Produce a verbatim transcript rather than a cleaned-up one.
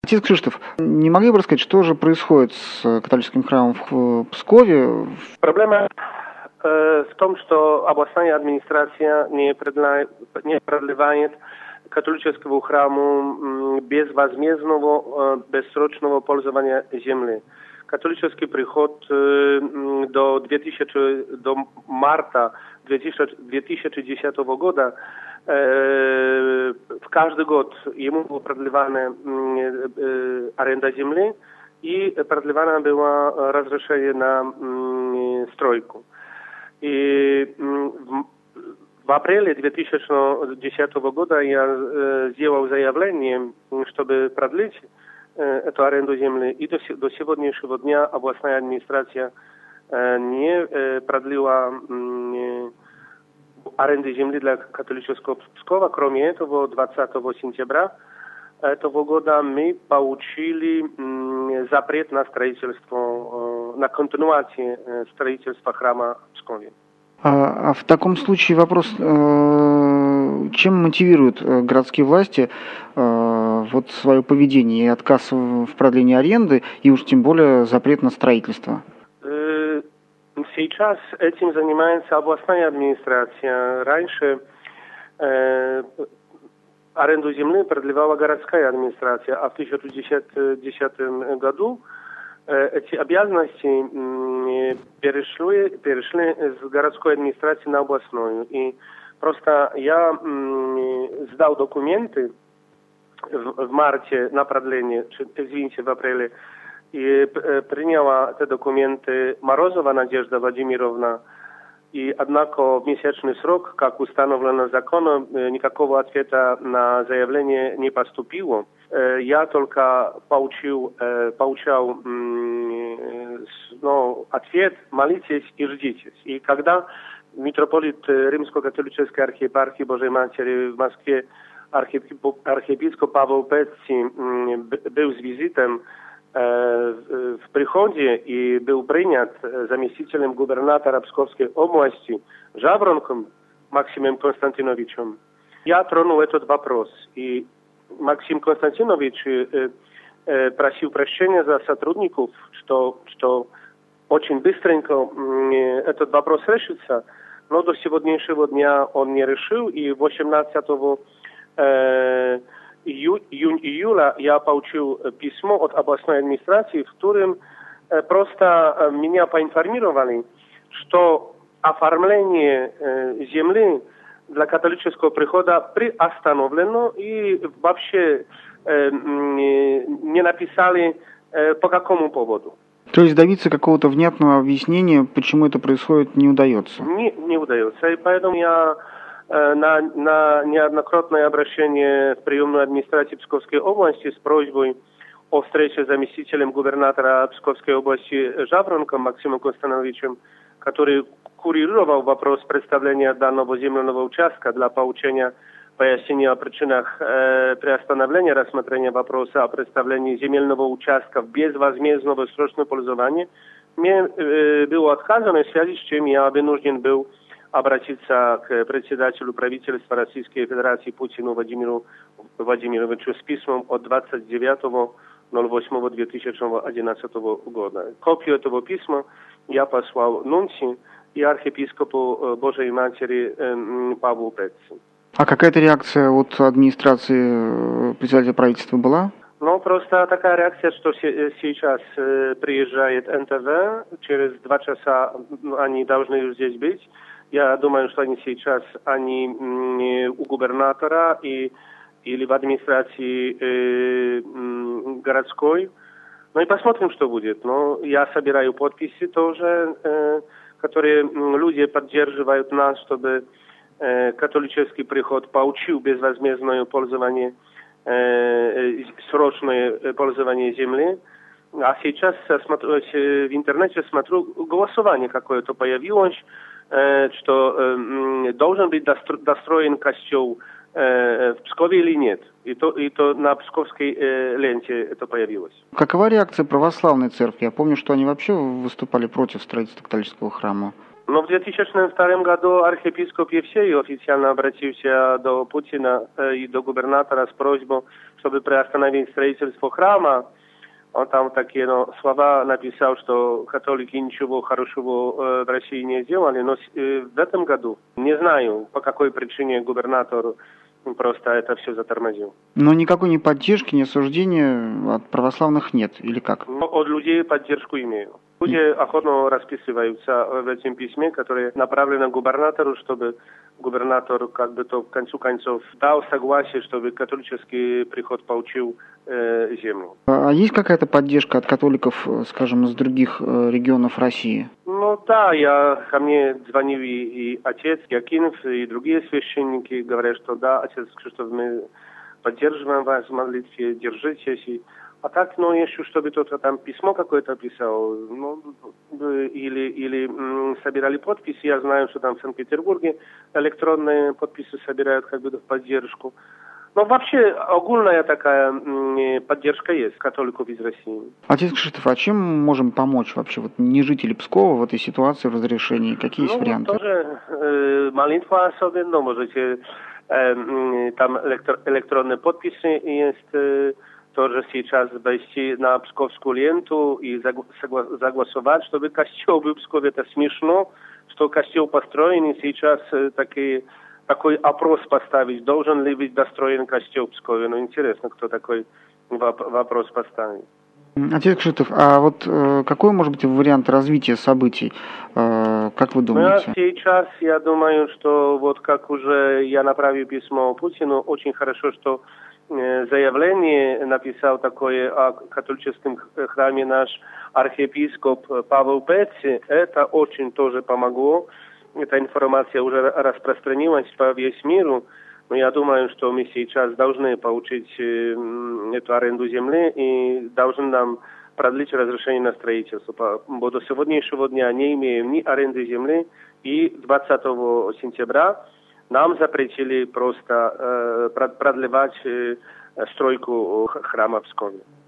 Отец Кшиштоф, не могли бы рассказать, что же происходит с католическим храмом в Пскове? Проблема э, в том, что областная администрация не, предла... не продлевает католическому храму безвозмездного, э, бессрочного пользования земли. Католический приход э, до, две тысячи, до марта две тысячи десятого года э, в каждый год ему была продлевана э, э, аренда земли и продлевано было разрешение на э, стройку. И э, в, в апреле две тысячи десятого года я э, сделал заявление, чтобы продлить эту аренду земли, и до, до сегодняшнего дня областная администрация э, не э, продлила э, аренду земли для католического Пскова. Кроме этого, двадцатого сентября этого года мы получили э, запрет на строительство, э, на континуацию э, строительства храма в Пскове. А, а в таком случае вопрос, э, чем мотивируют э, городские власти э, вот свое поведение и отказ в продлении аренды, и уж тем более запрет на строительство? Э, сейчас этим занимается областная администрация. Раньше э, аренду земли продлевала городская администрация, а в две тысячи десятом году эти обязанности перешли, перешли с городской администрации на областную. И просто я сдал документы в, в марте на продление, извините, в апреле, и приняла эти документы Морозова Надежда Владимировна. И, однако, в месячный срок, как установлено законом, никакого ответа на заявление не поступило. Я только получил, получал ну, ответ «молитесь и ждите». И когда митрополит Римско-католической архиепархии Божьей Матери в Москве архиепископ Павел Пеци был с визитом в приходе и был принят заместителем губернатора Псковской области Жавронком Максимом Константиновичем, я тронул этот вопрос. И Максим Константинович э, э, просил прощения за сотрудников, что, что очень быстренько э, этот вопрос решится, но до сегодняшнего дня он не решил, и восемнадцатого э, ию, ию, июля я получил письмо от областной администрации, в котором э, просто э, меня поинформировали, что оформление э, земли для католического прихода приостановлено, и вообще э, не написали э, по какому поводу. То есть добиться какого-то внятного объяснения, почему это происходит, не удается? Не, не удается. И поэтому я э, на, на неоднократное обращение в приемную администрацию Псковской области с просьбой о встрече с заместителем губернатора Псковской области Жавронком Максимом Константиновичем, который курировал вопрос представления данного земельного участка для получения пояснения о причинах э, приостановления рассмотрения вопроса о представлении земельного участка в безвозмездного срочного пользования, мне э, было отказано, в связи с чем я вынужден был обратиться к председателю правительства Российской Федерации Путину Владимиру Владимировичу с письмом от двадцать девятого ноль восьмого две тысячи одиннадцатого года. Копию этого письма я послал нунцию и архиепископу Божьей Матери э, Павлу Пеци. А какая-то реакция от администрации председателя правительства была? Ну, просто такая реакция, что сейчас э, приезжает эн тэ вэ, через два часа они должны здесь быть. Я думаю, что они сейчас, они э, у губернатора и, или в администрации э, э, городской. Ну и посмотрим, что будет. Но я собираю подписи тоже, э, которые люди поддерживают нас, чтобы э, католический приход получил безвозмездное пользование, э, срочное пользование земли. А сейчас смотрю, в интернете смотрю, голосование какое-то появилось, э, что э, должен быть достро, достроен костел э, в Пскове или нет. И то, и то на псковской э, ленте это появилось. Какова реакция православной церкви? Я помню, что они вообще выступали против строительства католического храма. Но в две тысячи втором году архиепископ Евсей официально обратился до Путина э, и до губернатора с просьбой, чтобы приостановить строительство храма. Он там такие ну, слова написал, что католики ничего хорошего э, в России не сделали, но э, в этом году не знаю, по какой причине губернатор просто это все затормозил. Но никакой ни поддержки, ни осуждения от православных нет, или как? Но от людей поддержку имею. Люди охотно расписываются в этом письме, которое направлено губернатору, чтобы губернатор как бы то в конце концов дал согласие, чтобы католический приход получил э, землю. А есть какая-то поддержка от католиков, скажем, из других регионов России? Ну да, я, ко мне звонил и, и отец Якинов, и другие священники, говорят, что да, отец Кшиштоф, мы поддерживаем вас в молитве, держитесь. И... А так, ну, еще, чтобы кто-то там письмо какое-то писал, ну, или, или м, собирали подписи. Я знаю, что там в Санкт-Петербурге электронные подписи собирают как бы в поддержку. Но вообще огульная такая м, поддержка есть католиков из России. Отец Кшиштоф, а чем можем помочь вообще вот не жители Пскова в этой ситуации в разрешении? Какие есть ну, варианты? Тоже э, молитва особенно, можете, э, там электро- электронные подписи есть, э, тоже сейчас войти на псковскую ленту и загла- заголосовать, чтобы костел в Пскове. Это смешно, что костел построен, и сейчас э, такие, такой опрос поставить, должен ли быть достроен костел в Пскове. Ну, интересно, кто такой воп- вопрос поставит. Отец Кшиштоф, а вот э, какой может быть вариант развития событий, э, как вы думаете? Ну, сейчас я думаю, что вот как уже я направил письмо Путину, очень хорошо, что э, заявление написал такое о католическом храме наш архиепископ Павел Пеци. Это очень тоже помогло. Эта информация уже распространилась по весь миру. Но я думаю, что мы сейчас должны получить э, эту аренду земли и должны нам продлить разрешение на строительство. Бо до сегодняшнего дня не имеем ни аренды земли, и двадцатого сентября нам запретили просто э, продлевать э, стройку храма в Пскове.